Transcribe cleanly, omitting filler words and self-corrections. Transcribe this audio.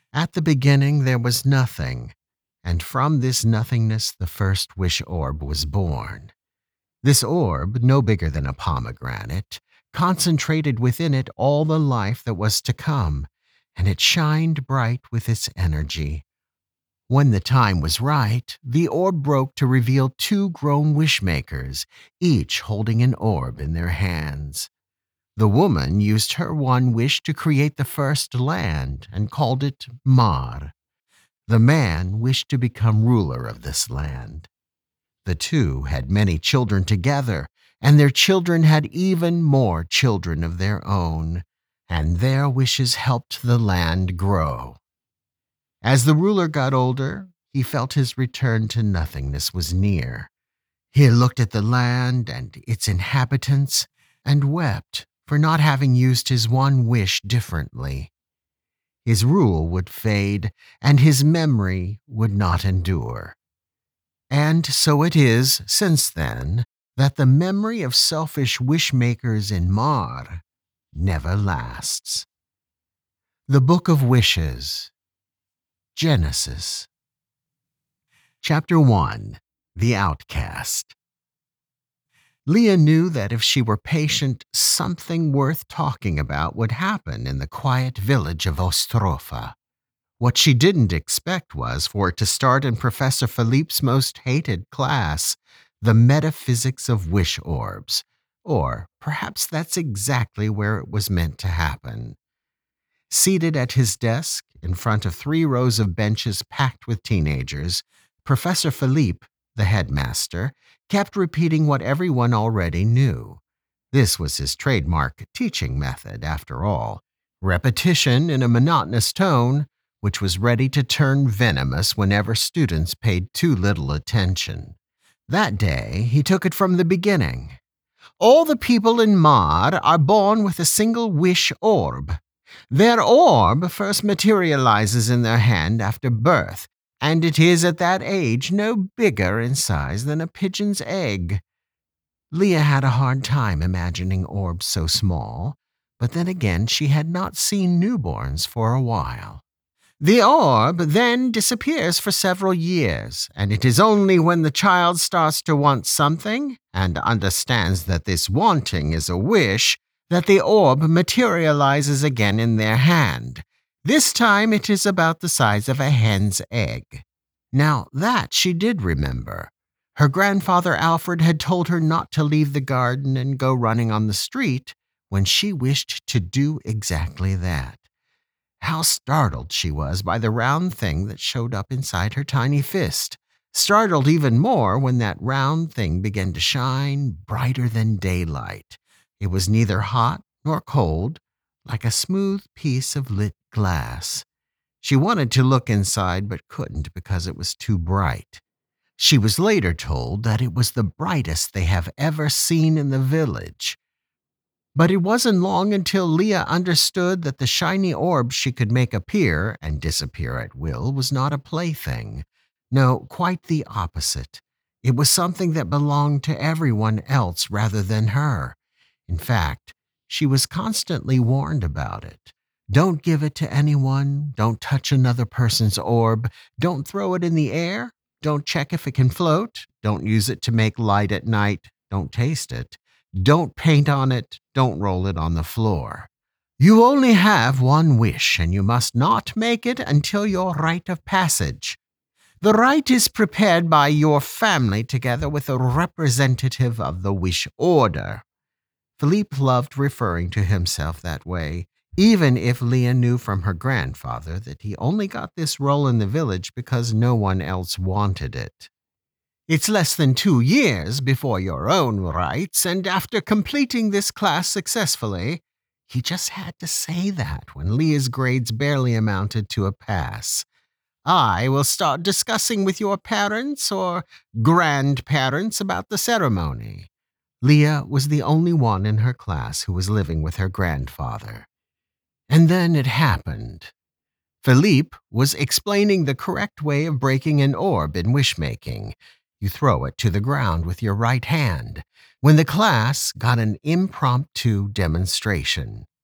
At the beginning there was nothing, and from this nothingness the first wish orb was born. This orb, no bigger than a pomegranate, concentrated within it all the life that was to come, and it shined bright with its energy. When the time was right, the orb broke to reveal two grown wishmakers, each holding an orb in their hands. The woman used her one wish to create the first land and called it Mar. The man wished to become ruler of this land. The two had many children together, and their children had even more children of their own, and their wishes helped the land grow. As the ruler got older, he felt his return to nothingness was near. He looked at the land and its inhabitants and wept for not having used his one wish differently. His rule would fade, and his memory would not endure. And so it is, since then, that the memory of selfish wish-makers in Mar never lasts. The Book of Wishes, Genesis. Chapter 1. The Outcast. Leah knew that if she were patient, something worth talking about would happen in the quiet village of Ostrofa. What she didn't expect was for it to start in Professor Philippe's most hated class, the metaphysics of wish orbs. Or perhaps that's exactly where it was meant to happen. Seated at his desk, in front of 3 rows of benches packed with teenagers, Professor Philippe, the headmaster, kept repeating what everyone already knew. This was his trademark teaching method, after all. Repetition in a monotonous tone, which was ready to turn venomous whenever students paid too little attention. That day, he took it from the beginning. All the people in Mar are born with a single wish orb. Their orb first materializes in their hand after birth, and it is at that age no bigger in size than a pigeon's egg. Leah had a hard time imagining orbs so small, but then again she had not seen newborns for a while. The orb then disappears for several years, and it is only when the child starts to want something and understands that this wanting is a wish that the orb materializes again in their hand. This time it is about the size of a hen's egg. Now that she did remember. Her grandfather Alfred had told her not to leave the garden and go running on the street when she wished to do exactly that. How startled she was by the round thing that showed up inside her tiny fist. Startled even more when that round thing began to shine brighter than daylight. It was neither hot nor cold, like a smooth piece of lit glass. She wanted to look inside but couldn't because it was too bright. She was later told that it was the brightest they have ever seen in the village. But it wasn't long until Leah understood that the shiny orb she could make appear and disappear at will was not a plaything. No, quite the opposite. It was something that belonged to everyone else rather than her. In fact, she was constantly warned about it. Don't give it to anyone. Don't touch another person's orb. Don't throw it in the air. Don't check if it can float. Don't use it to make light at night. Don't taste it. Don't paint on it. Don't roll it on the floor. You only have one wish, and you must not make it until your rite of passage. The rite is prepared by your family together with a representative of the wish order. Philippe loved referring to himself that way, even if Leah knew from her grandfather that he only got this role in the village because no one else wanted it. It's less than 2 years before your own rites, and after completing this class successfully, he just had to say that when Leah's grades barely amounted to a pass. I will start discussing with your parents or grandparents about the ceremony. Leah was the only one in her class who was living with her grandfather. And then it happened. Philippe was explaining the correct way of breaking an orb in wish-making. You throw it to the ground with your right hand, when the class got an impromptu demonstration.